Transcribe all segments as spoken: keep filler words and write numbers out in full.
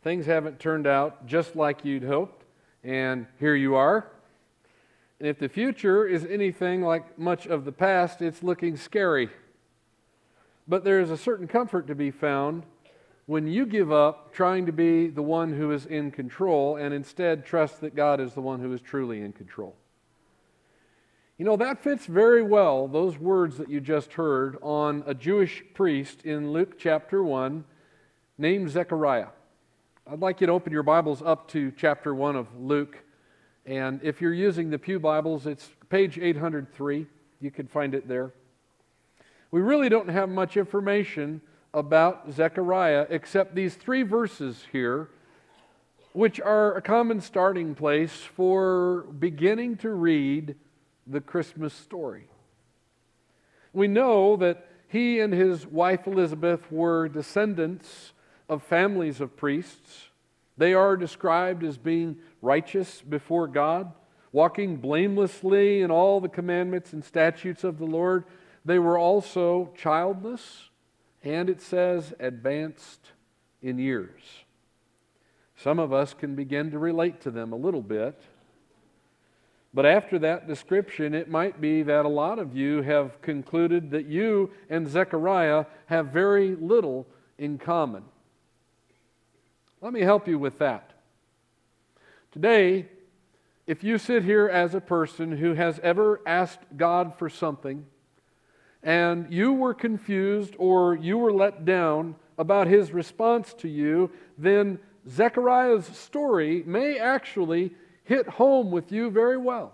things haven't turned out just like you'd hoped, and here you are. And if the future is anything like much of the past, it's looking scary. But there is a certain comfort to be found when you give up trying to be the one who is in control and instead trust that God is the one who is truly in control. You know, that fits very well, those words that you just heard, on a Jewish priest in Luke chapter one named Zechariah. I'd like you to open your Bibles up to chapter one of Luke. And if you're using the Pew Bibles, it's page eight hundred three. You can find it there. We really don't have much information about Zechariah except these three verses here, which are a common starting place for beginning to read the Christmas story. We know that he and his wife Elizabeth were descendants of families of priests. They are described as being righteous before God, walking blamelessly in all the commandments and statutes of the Lord. They were also childless, and it says advanced in years. Some of us can begin to relate to them a little bit. But after that description, it might be that a lot of you have concluded that you and Zechariah have very little in common. Let me help you with that. Today, if you sit here as a person who has ever asked God for something, and you were confused or you were let down about His response to you, then Zechariah's story may actually hit home with you very well.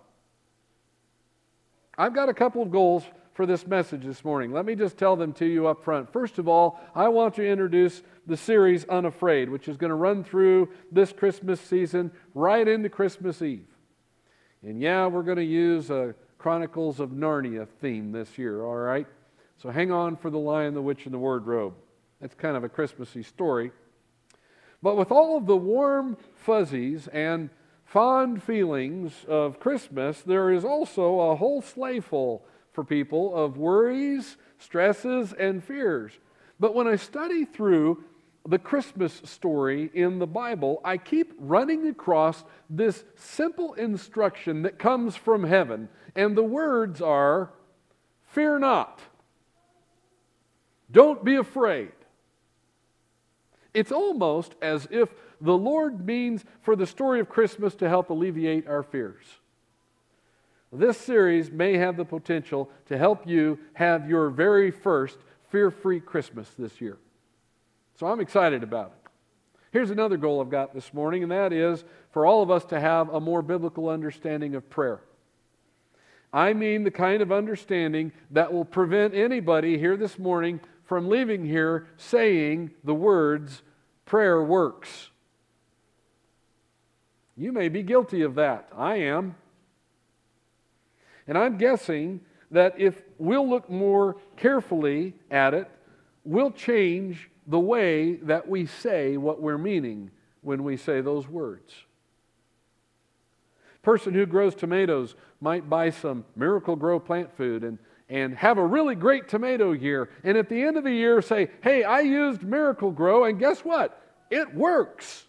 I've got a couple of goals for this message this morning. Let me just tell them to you up front. First of all, I want to introduce the series Unafraid, which is going to run through this Christmas season right into Christmas Eve. And yeah, we're going to use a Chronicles of Narnia theme this year, all right? So hang on for The Lion, the Witch, and the Wardrobe. That's kind of a Christmassy story. But with all of the warm fuzzies and fond feelings of Christmas, there is also a whole sleighful for people of worries, stresses, and fears. But when I study through the Christmas story in the Bible, I keep running across this simple instruction that comes from heaven. And the words are, fear not. Don't be afraid. It's almost as if the Lord means for the story of Christmas to help alleviate our fears. This series may have the potential to help you have your very first fear-free Christmas this year. So I'm excited about it. Here's another goal I've got this morning, and that is for all of us to have a more biblical understanding of prayer. I mean the kind of understanding that will prevent anybody here this morning from leaving here saying the words, prayer works. You may be guilty of that. I am. And I'm guessing that if we'll look more carefully at it, we'll change the way that we say what we're meaning when we say those words. A person who grows tomatoes might buy some Miracle-Gro plant food and, and have a really great tomato year. And at the end of the year say, hey, I used Miracle-Gro, and guess what? It works.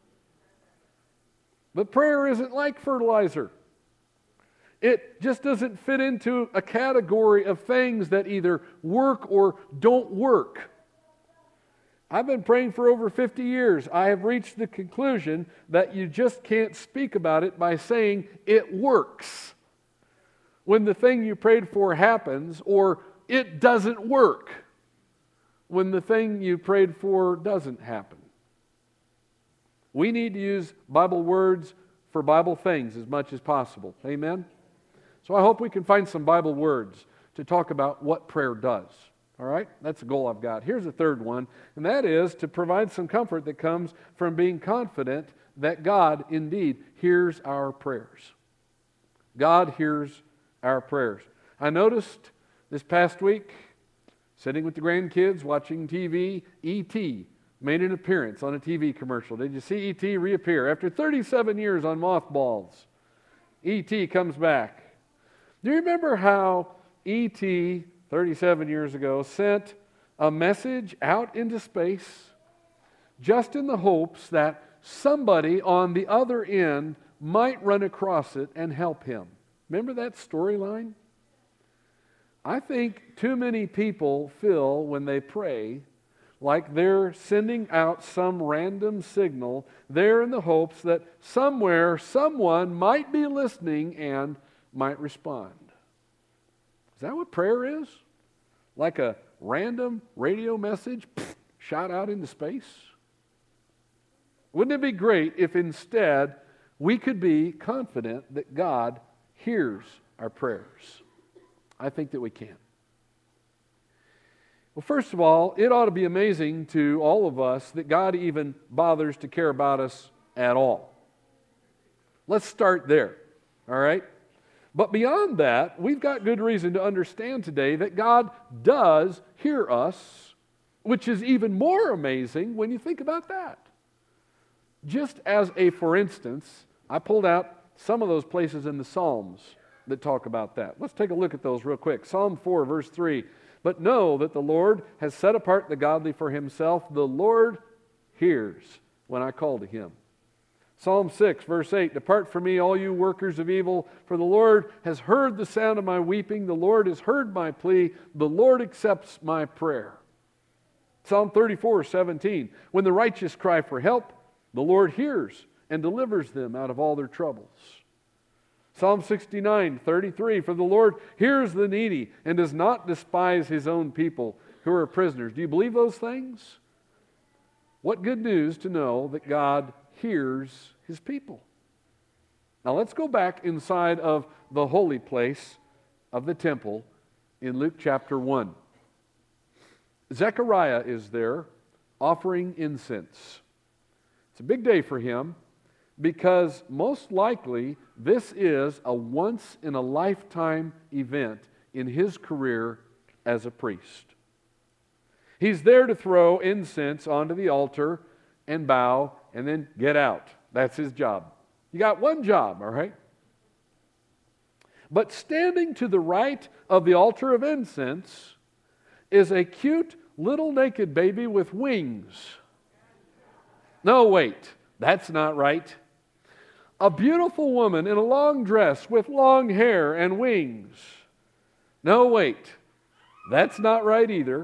But prayer isn't like fertilizer. It just doesn't fit into a category of things that either work or don't work. I've been praying for over fifty years. I have reached the conclusion that you just can't speak about it by saying it works when the thing you prayed for happens, or it doesn't work when the thing you prayed for doesn't happen. We need to use Bible words for Bible things as much as possible. Amen? So I hope we can find some Bible words to talk about what prayer does. All right? That's a goal I've got. Here's a third one, and that is to provide some comfort that comes from being confident that God indeed hears our prayers. God hears our prayers. I noticed this past week, sitting with the grandkids watching T V, E T made an appearance on a T V commercial. Did you see E T reappear? After thirty-seven years on mothballs, E T comes back. Do you remember how E T thirty-seven years ago sent a message out into space just in the hopes that somebody on the other end might run across it and help him. Remember that storyline? I think too many people feel when they pray like they're sending out some random signal there in the hopes that somewhere someone might be listening and might respond. Is that what prayer is? Like a random radio message pff, shot out into space? Wouldn't it be great if instead we could be confident that God hears our prayers? I think that we can. Well, first of all, it ought to be amazing to all of us that God even bothers to care about us at all. Let's start there, all right? But beyond that, we've got good reason to understand today that God does hear us, which is even more amazing when you think about that. Just as a for instance, I pulled out some of those places in the Psalms that talk about that. Let's take a look at those real quick. Psalm four, verse three. But know that the Lord has set apart the godly for himself. The Lord hears when I call to him. Psalm six, verse eight. Depart from me, all you workers of evil, for the Lord has heard the sound of my weeping. The Lord has heard my plea. The Lord accepts my prayer. Psalm thirty-four, seventeen. When the righteous cry for help, the Lord hears and delivers them out of all their troubles. Psalm sixty-nine, thirty-three, for the Lord hears the needy and does not despise his own people who are prisoners. Do you believe those things? What good news to know that God hears his people. Now let's go back inside of the holy place of the temple in Luke chapter one. Zechariah is there offering incense. It's a big day for him, because most likely this is a once-in-a-lifetime event in his career as a priest. He's there to throw incense onto the altar and bow and then get out. That's his job. You got one job, all right? But standing to the right of the altar of incense is a cute little naked baby with wings. No, wait, that's not right. A beautiful woman in a long dress with long hair and wings. No, wait, that's not right either.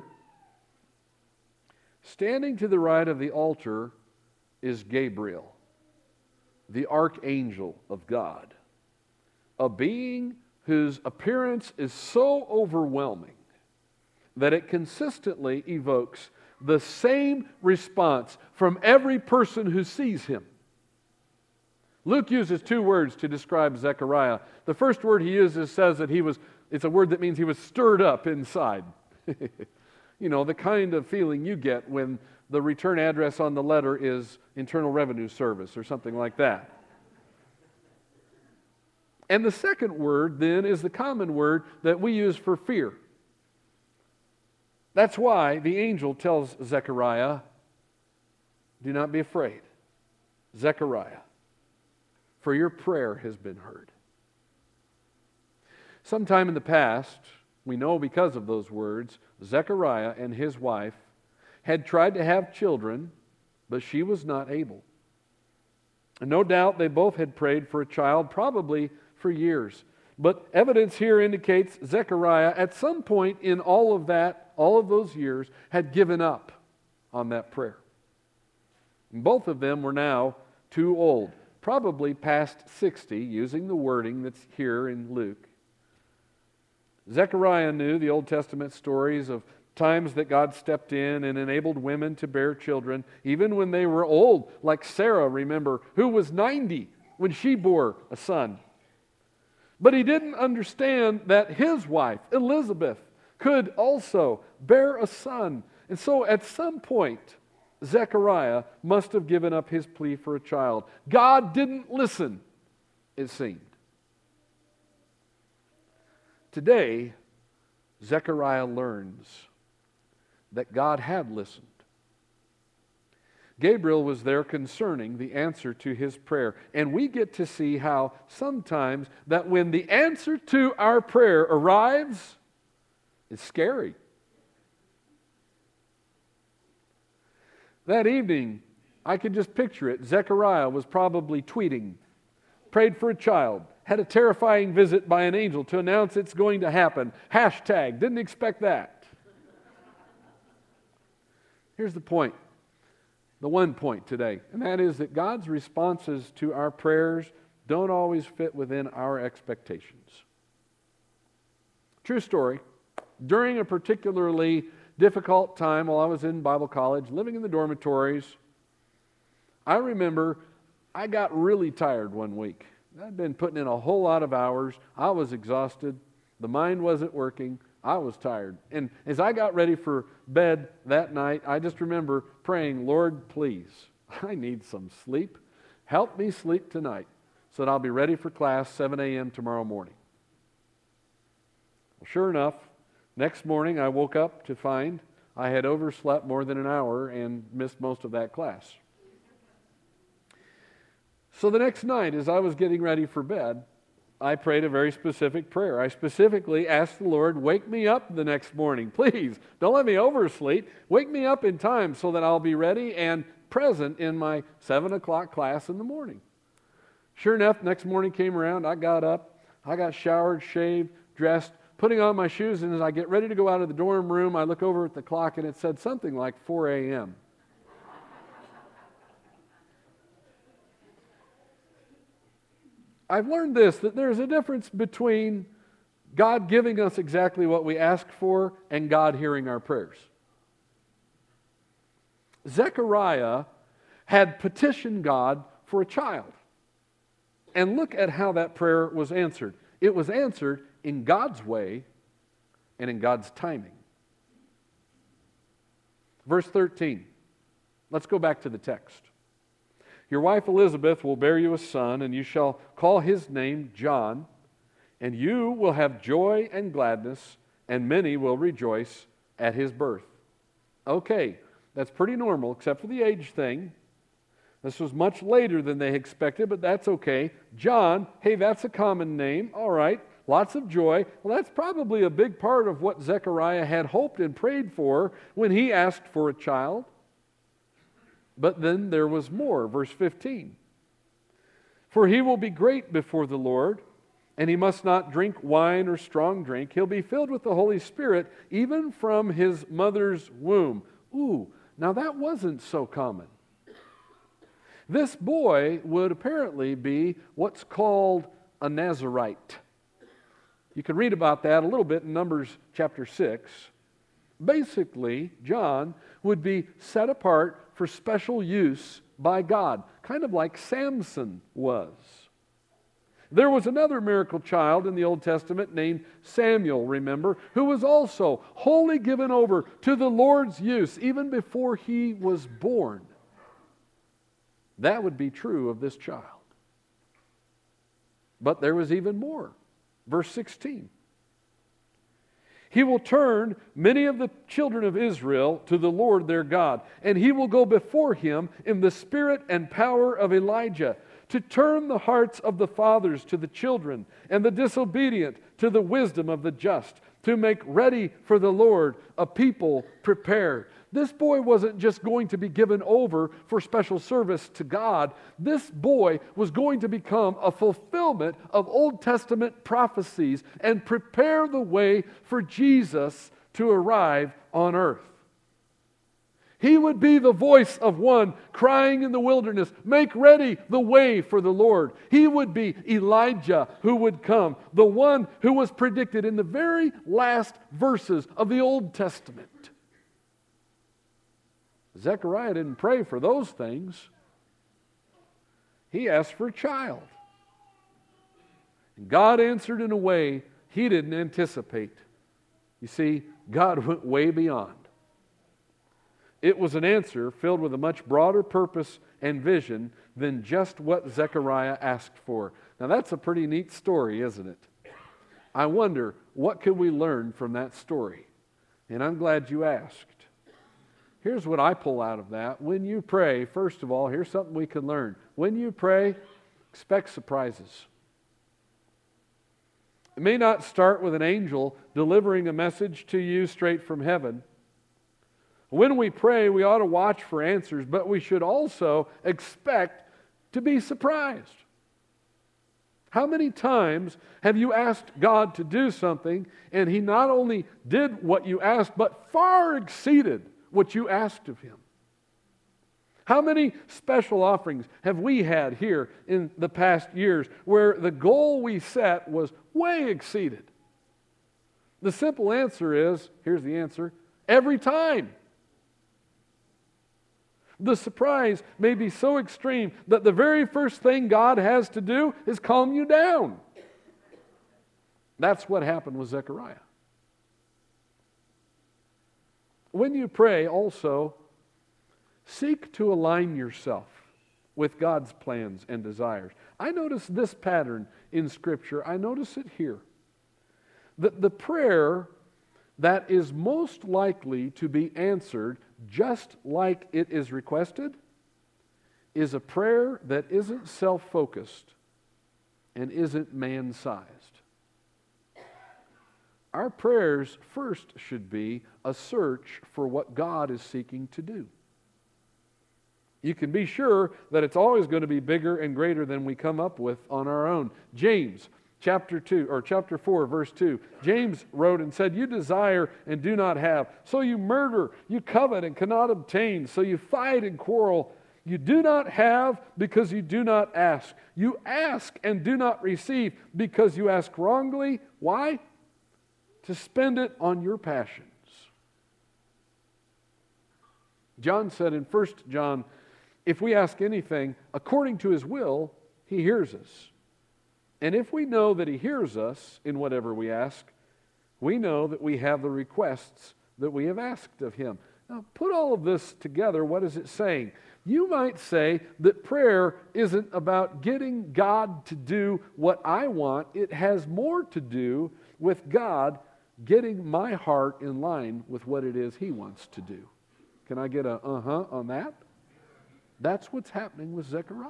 Standing to the right of the altar is Gabriel, the archangel of God, a being whose appearance is so overwhelming that it consistently evokes the same response from every person who sees him. Luke uses two words to describe Zechariah. The first word he uses says that he was, it's a word that means he was stirred up inside. You know, the kind of feeling you get when the return address on the letter is Internal Revenue Service or something like that. And the second word then is the common word that we use for fear. That's why the angel tells Zechariah, do not be afraid, Zechariah, for your prayer has been heard. Sometime in the past, we know because of those words, Zechariah and his wife had tried to have children, but she was not able. And no doubt they both had prayed for a child, probably for years. But evidence here indicates Zechariah, at some point in all of that, all of those years, had given up on that prayer. And both of them were now too old, probably past sixty, using the wording that's here in Luke. Zechariah knew the Old Testament stories of times that God stepped in and enabled women to bear children, even when they were old, like Sarah, remember, who was ninety when she bore a son. But he didn't understand that his wife, Elizabeth, could also bear a son. And so at some point, Zechariah must have given up his plea for a child. God didn't listen, it seemed. Today, Zechariah learns that God had listened. Gabriel was there concerning the answer to his prayer. And we get to see how sometimes that when the answer to our prayer arrives, it's scary. That evening, I could just picture it. Zechariah was probably tweeting, prayed for a child, had a terrifying visit by an angel to announce it's going to happen. Hashtag, didn't expect that. Here's the point, the one point today, and that is that God's responses to our prayers don't always fit within our expectations. True story. During a particularly difficult time while I was in Bible college, living in the dormitories, I remember I got really tired one week. I'd been putting in a whole lot of hours. I was exhausted. The mind wasn't working. I was tired. And as I got ready for bed that night, I just remember praying, Lord, please, I need some sleep. Help me sleep tonight so that I'll be ready for class seven a.m. tomorrow morning. Well, sure enough, next morning I woke up to find I had overslept more than an hour and missed most of that class. So the next night, as I was getting ready for bed, I prayed a very specific prayer. I specifically asked the Lord, wake me up the next morning. Please, don't let me oversleep. Wake me up in time so that I'll be ready and present in my seven o'clock class in the morning. Sure enough, next morning came around, I got up, I got showered, shaved, dressed, putting on my shoes, and as I get ready to go out of the dorm room, I look over at the clock and it said something like four a.m. I've learned this, that there's a difference between God giving us exactly what we ask for and God hearing our prayers. Zechariah had petitioned God for a child. And look at how that prayer was answered. It was answered in God's way and in God's timing. Verse thirteen. Let's go back to the text. Your wife Elizabeth will bear you a son, and you shall call his name John, and you will have joy and gladness, and many will rejoice at his birth. Okay, that's pretty normal, except for the age thing. This was much later than they expected, but that's okay. John, hey, that's a common name. All right, lots of joy. Well, that's probably a big part of what Zechariah had hoped and prayed for when he asked for a child. But then there was more. Verse fifteen. For he will be great before the Lord, and he must not drink wine or strong drink. He'll be filled with the Holy Spirit, even from his mother's womb. Ooh, now that wasn't so common. This boy would apparently be what's called a Nazirite. You can read about that a little bit in Numbers chapter six. Basically, John would be set apart for special use by God, kind of like Samson was. There was another miracle child in the Old Testament named Samuel, remember, who was also wholly given over to the Lord's use even before he was born. That would be true of this child. But there was even more. Verse sixteen. He will turn many of the children of Israel to the Lord their God, and he will go before him in the spirit and power of Elijah, to turn the hearts of the fathers to the children, and the disobedient to the wisdom of the just, to make ready for the Lord a people prepared. This boy wasn't just going to be given over for special service to God. This boy was going to become a fulfillment of Old Testament prophecies and prepare the way for Jesus to arrive on earth. He would be the voice of one crying in the wilderness, make ready the way for the Lord. He would be Elijah who would come, the one who was predicted in the very last verses of the Old Testament. Zechariah didn't pray for those things. He asked for a child. And God answered in a way he didn't anticipate. You see, God went way beyond. It was an answer filled with a much broader purpose and vision than just what Zechariah asked for. Now that's a pretty neat story, isn't it? I wonder, what could we learn from that story? And I'm glad you asked. Here's what I pull out of that. When you pray, first of all, here's something we can learn. When you pray, expect surprises. It may not start with an angel delivering a message to you straight from heaven, When we pray, we ought to watch for answers, but we should also expect to be surprised. How many times have you asked God to do something, and He not only did what you asked, but far exceeded what you asked of Him? How many special offerings have we had here in the past years where the goal we set was way exceeded? The simple answer is, here's the answer, every time. The surprise may be so extreme that the very first thing God has to do is calm you down. That's what happened with Zechariah. When you pray, also, seek to align yourself with God's plans and desires. I notice this pattern in Scripture. I notice it here. That the prayer that is most likely to be answered just like it is requested is a prayer that isn't self-focused and isn't man-sized. Our prayers first should be a search for what God is seeking to do. You can be sure that it's always going to be bigger and greater than we come up with on our own. James chapter two or chapter four verse two. James wrote and said, "You desire and do not have, so you murder, you covet and cannot obtain, so you fight and quarrel. You do not have because you do not ask. You ask and do not receive because you ask wrongly." Why? To spend it on your passions. John said in First John, if we ask anything according to His will, He hears us. And if we know that He hears us in whatever we ask, we know that we have the requests that we have asked of Him. Now, put all of this together, what is it saying? You might say that prayer isn't about getting God to do what I want. It has more to do with God getting my heart in line with what it is He wants to do. Can I get a uh-huh on that? That's what's happening with Zechariah.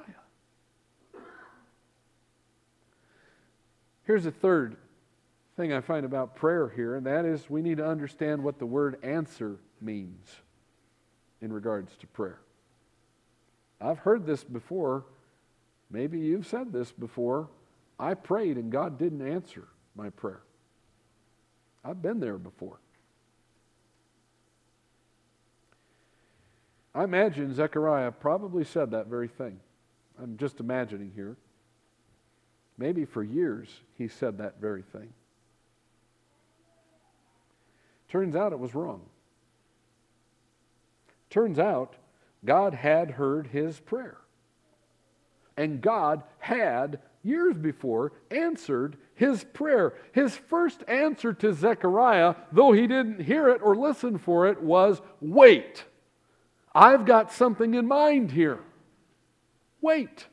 Here's a third thing I find about prayer here, and that is we need to understand what the word answer means in regards to prayer. I've heard this before. Maybe you've said this before. I prayed and God didn't answer my prayer. I've been there before. I imagine Zechariah probably said that very thing. I'm just imagining here. Maybe for years he said that very thing. Turns out it was wrong. Turns out God had heard his prayer. And God had, years before, answered his prayer. His first answer to Zechariah, though he didn't hear it or listen for it, was, wait. I've got something in mind here. Wait.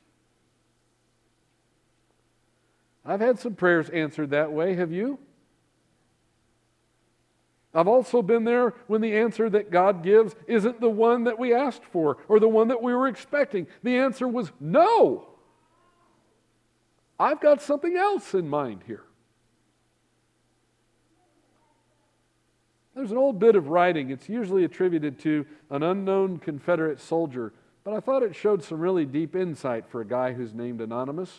I've had some prayers answered that way. Have you? I've also been there when the answer that God gives isn't the one that we asked for or the one that we were expecting. The answer was no. I've got something else in mind here. There's an old bit of writing. It's usually attributed to an unknown Confederate soldier, but I thought it showed some really deep insight for a guy who's named Anonymous.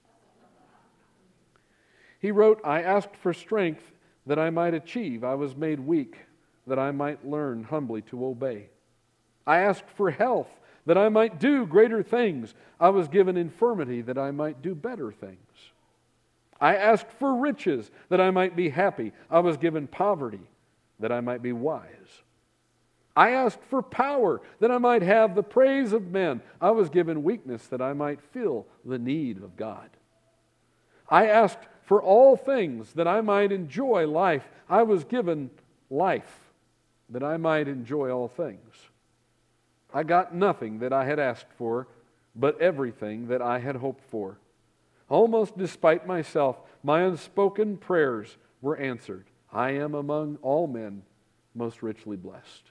He wrote, I asked for strength that I might achieve. I was made weak that I might learn humbly to obey. I asked for health that I might do greater things. I was given infirmity that I might do better things. I asked for riches that I might be happy. I was given poverty that I might be wise. I asked for power that I might have the praise of men. I was given weakness that I might feel the need of God. I asked for all things that I might enjoy life. I was given life that I might enjoy all things. I got nothing that I had asked for, but everything that I had hoped for. Almost despite myself, my unspoken prayers were answered. I am among all men most richly blessed.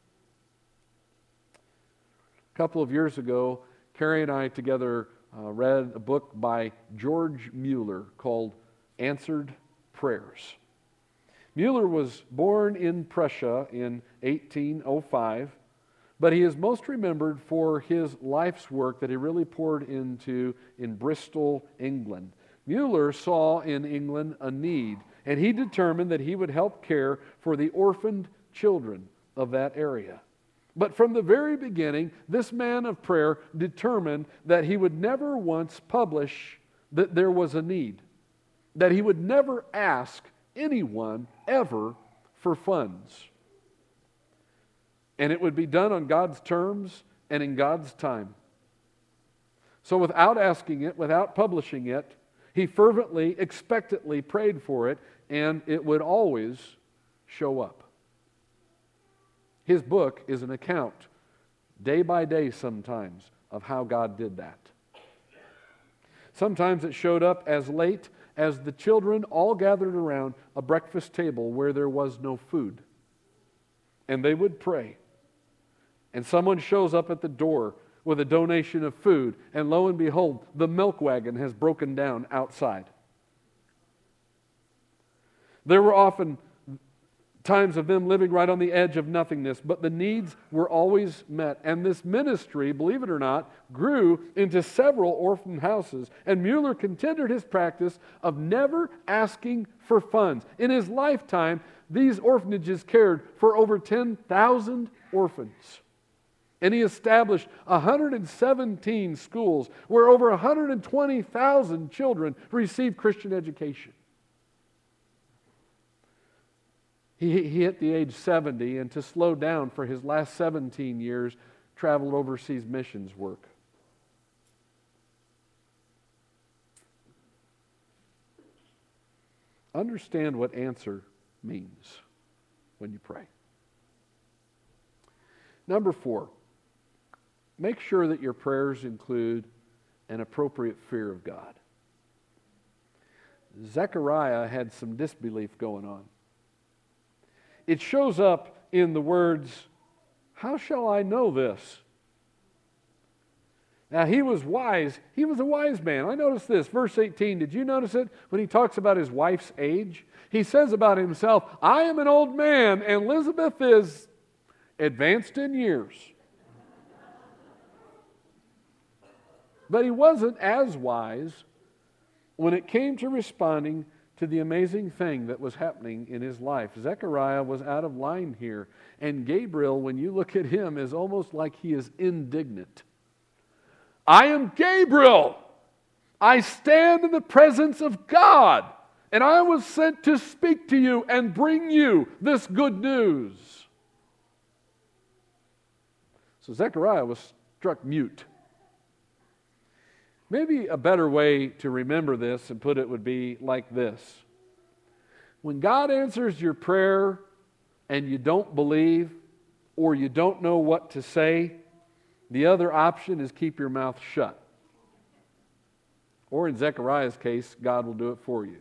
A couple of years ago, Carrie and I together uh, read a book by George Mueller called Answered Prayers. Mueller was born in Prussia in eighteen oh five, but he is most remembered for his life's work that he really poured into in Bristol, England. Mueller saw in England a need, and he determined that he would help care for the orphaned children of that area. But from the very beginning, this man of prayer determined that he would never once publish that there was a need, that he would never ask anyone ever for funds. And it would be done on God's terms and in God's time. So without asking it, without publishing it, he fervently, expectantly prayed for it, and it would always show up. His book is an account, day by day sometimes, of how God did that. Sometimes it showed up as late as the children all gathered around a breakfast table where there was no food. And they would pray. And someone shows up at the door with a donation of food, and lo and behold, the milk wagon has broken down outside. There were often times of them living right on the edge of nothingness, but the needs were always met. And this ministry, believe it or not, grew into several orphan houses. And Mueller continued his practice of never asking for funds. In his lifetime, these orphanages cared for over ten thousand orphans. And he established one hundred seventeen schools where over one hundred twenty thousand children received Christian education. He, he hit the age seventy, and to slow down for his last seventeen years, traveled overseas missions work. Understand what answer means when you pray. Number four, make sure that your prayers include an appropriate fear of God. Zechariah had some disbelief going on. It shows up in the words, "How shall I know this?" Now, he was wise. He was a wise man. I noticed this. Verse eighteen, did you notice it? When he talks about his wife's age, he says about himself, "I am an old man, and Elizabeth is advanced in years." But he wasn't as wise when it came to responding to the amazing thing that was happening in his life. Zechariah was out of line here. And Gabriel, when you look at him, is almost like he is indignant. "I am Gabriel. I stand in the presence of God, and I was sent to speak to you and bring you this good news." So Zechariah was struck mute. Maybe a better way to remember this and put it would be like this. When God answers your prayer and you don't believe or you don't know what to say, the other option is keep your mouth shut. Or in Zechariah's case, God will do it for you.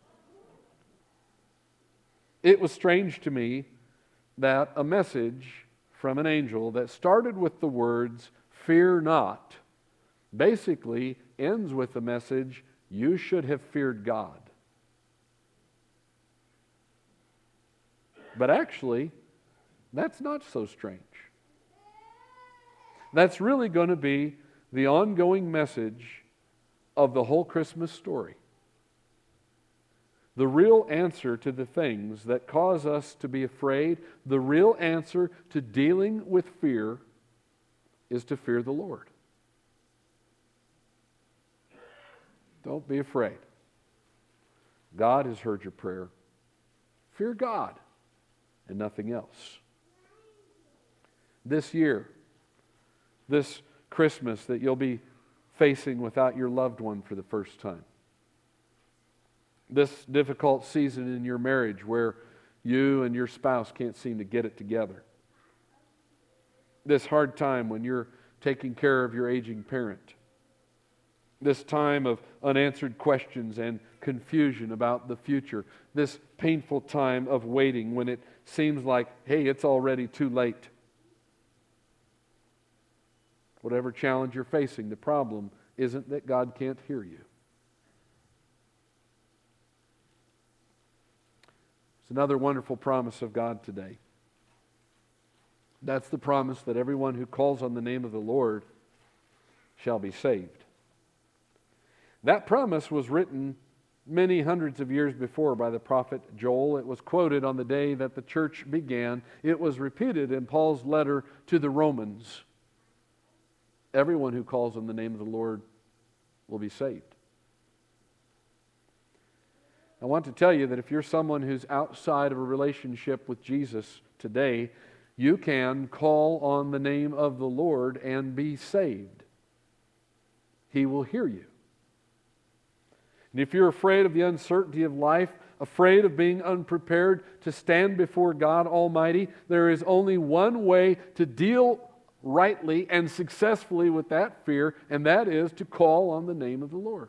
It was strange to me that a message from an angel that started with the words, "Fear not," basically ends with the message, "You should have feared God." But actually, that's not so strange. That's really going to be the ongoing message of the whole Christmas story. The real answer to the things that cause us to be afraid, the real answer to dealing with fear, is to fear the Lord. Don't be afraid. God has heard your prayer. Fear God and nothing else. This year, this Christmas that you'll be facing without your loved one for the first time. This difficult season in your marriage where you and your spouse can't seem to get it together. This hard time when you're taking care of your aging parent. This time of unanswered questions and confusion about the future. This painful time of waiting when it seems like, hey, it's already too late. Whatever challenge you're facing, the problem isn't that God can't hear you. It's another wonderful promise of God today. That's the promise that everyone who calls on the name of the Lord shall be saved. That promise was written many hundreds of years before by the prophet Joel. It was quoted on the day that the church began. It was repeated in Paul's letter to the Romans. Everyone who calls on the name of the Lord will be saved. I want to tell you that if you're someone who's outside of a relationship with Jesus today, you can call on the name of the Lord and be saved. He will hear you. And if you're afraid of the uncertainty of life, afraid of being unprepared to stand before God Almighty, there is only one way to deal rightly and successfully with that fear, and that is to call on the name of the Lord.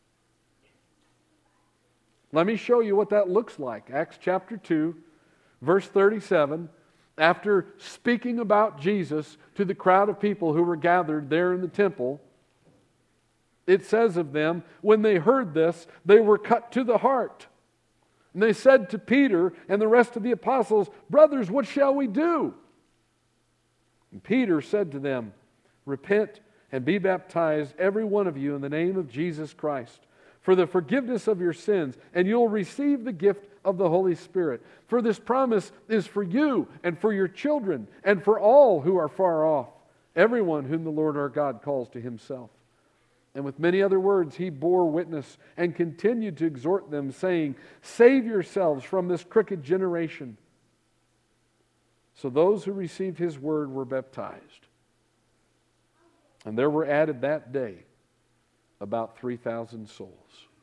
Let me show you what that looks like. Acts chapter two, verse thirty-seven. After speaking about Jesus to the crowd of people who were gathered there in the temple, it says of them, when they heard this, they were cut to the heart. And they said to Peter and the rest of the apostles, "Brothers, what shall we do?" And Peter said to them, "Repent and be baptized, every one of you, in the name of Jesus Christ, for the forgiveness of your sins, and you'll receive the gift of the Holy Spirit. For this promise is for you and for your children and for all who are far off, everyone whom the Lord our God calls to Himself." And with many other words he bore witness and continued to exhort them, saying, "Save yourselves from this crooked generation." So those who received His word were baptized. And there were added that day about three thousand souls.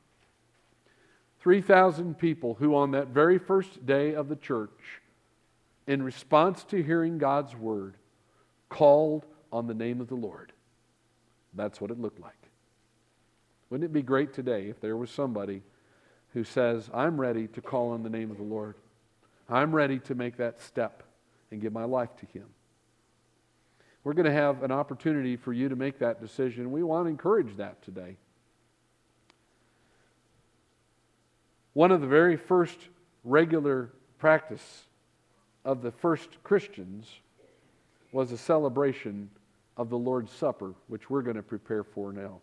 three thousand people who on that very first day of the church, in response to hearing God's word, called on the name of the Lord. That's what it looked like. Wouldn't it be great today if there was somebody who says, "I'm ready to call on the name of the Lord. I'm ready to make that step and give my life to Him." We're going to have an opportunity for you to make that decision. We want to encourage that today. One of the very first regular practice of the first Christians was a celebration of the Lord's Supper, which we're going to prepare for now.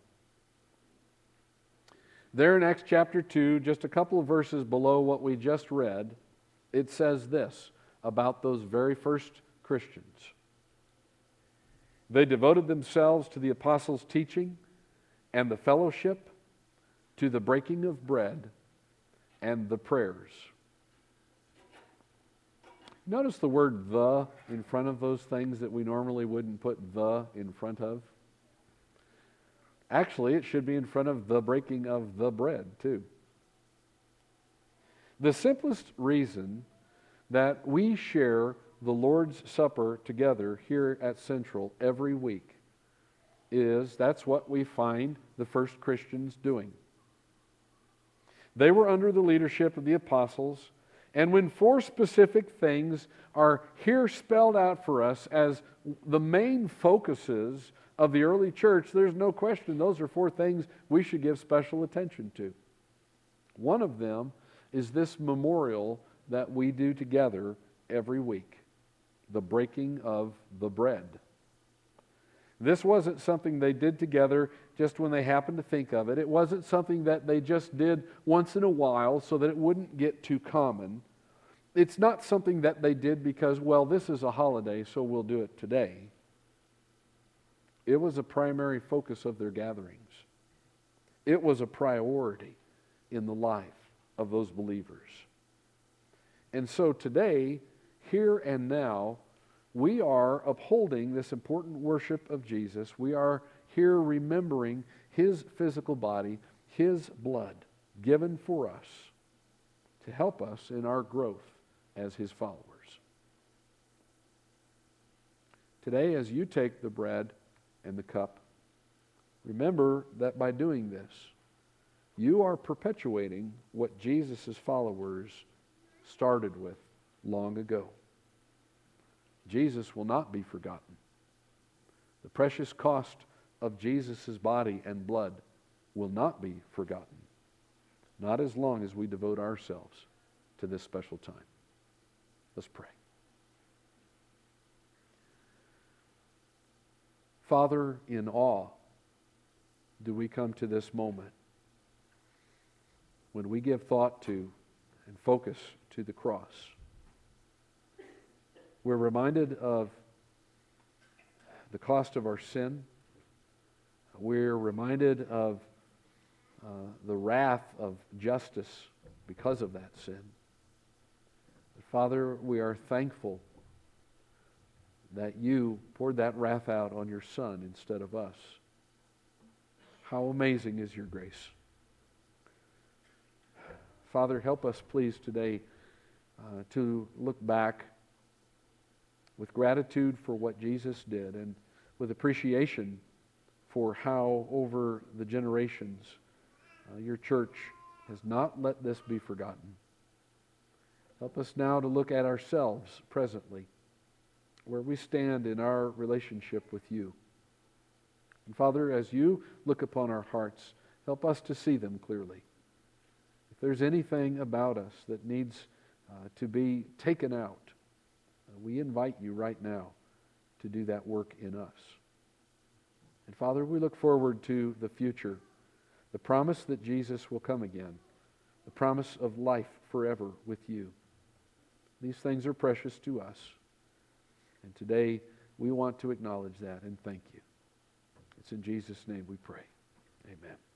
There in Acts chapter two, just a couple of verses below what we just read, it says this about those very first Christians. They devoted themselves to the apostles' teaching and the fellowship, to the breaking of bread and the prayers. Notice the word "the" in front of those things that we normally wouldn't put "the" in front of. Actually, it should be in front of the breaking of the bread, too. The simplest reason that we share the Lord's Supper together here at Central every week is that's what we find the first Christians doing. They were under the leadership of the apostles, and when four specific things are here spelled out for us as the main focuses of the early church, there's no question those are four things we should give special attention to. One of them is this memorial that we do together every week, the breaking of the bread. This wasn't something they did together just when they happened to think of it. It wasn't something that they just did once in a while so that it wouldn't get too common. It's not something that they did because, well, this is a holiday, so we'll do it today. It was a primary focus of their gatherings. It was a priority in the life of those believers. And so today, here and now, we are upholding this important worship of Jesus. We are here remembering His physical body, His blood given for us to help us in our growth as His followers. Today, as you take the bread and the cup, remember that by doing this, you are perpetuating what Jesus' followers started with long ago. Jesus will not be forgotten. The precious cost of Jesus' body and blood will not be forgotten, not as long as we devote ourselves to this special time. Let's pray. Father, in awe, do we come to this moment when we give thought to and focus to the cross. We're reminded of the cost of our sin. We're reminded of uh, the wrath of justice because of that sin. But Father, we are thankful that you poured that wrath out on your Son instead of us. How amazing is your grace. Father, help us please today uh, to look back with gratitude for what Jesus did and with appreciation for how over the generations uh, your church has not let this be forgotten. Help us now to look at ourselves presently, where we stand in our relationship with you. And Father, as you look upon our hearts, help us to see them clearly. If there's anything about us that needs uh, to be taken out, uh, we invite you right now to do that work in us. And Father, we look forward to the future, the promise that Jesus will come again, the promise of life forever with you. These things are precious to us. And today we want to acknowledge that and thank you. It's in Jesus' name we pray. Amen.